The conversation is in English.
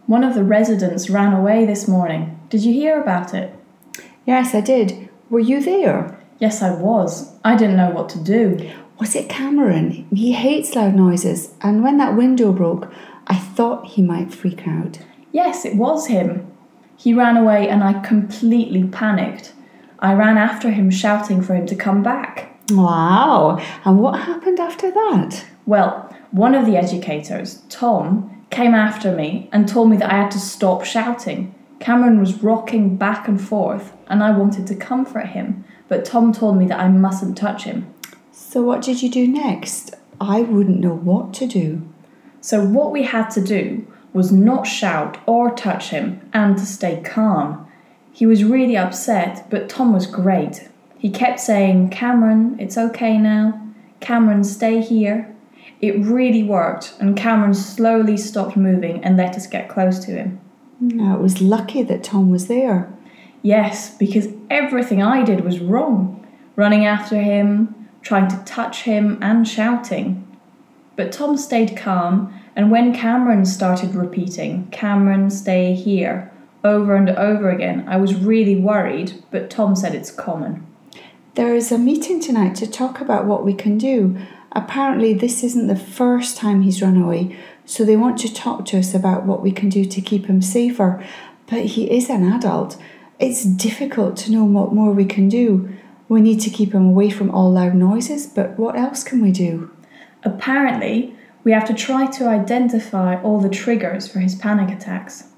One of the residents ran away this morning. Did you hear about it? Yes, I did. Were you there? Yes, I was. I didn't know what to do. Was it Cameron? He hates loud noises, and when that window broke, I thought he might freak out. Yes, it was him. He ran away and I completely panicked. I ran after him shouting for him to come back. Wow! And what happened after that? Well, one of the educators, Tom, came after me and told me that I had to stop shouting. Cameron was rocking back and forth and I wanted to comfort him, but Tom told me that I mustn't touch him. So what did you do next? I wouldn't know what to do. So what we had to do was not shout or touch him and to stay calm. He was really upset, but Tom was great. He kept saying, "Cameron, it's okay now. Cameron, stay here." It really worked, and Cameron slowly stopped moving and let us get close to him. Now, it was lucky that Tom was there. Yes, because everything I did was wrong. Running after him, trying to touch him and shouting. But Tom stayed calm, and when Cameron started repeating, "Cameron, stay here," over and over again, I was really worried, but Tom said it's common. There is a meeting tonight to talk about what we can do. Apparently this isn't the first time he's run away, so they want to talk to us about what we can do to keep him safer. But he is an adult. It's difficult to know what more we can do. We need to keep him away from all loud noises, but what else can we do? Apparently, we have to try to identify all the triggers for his panic attacks.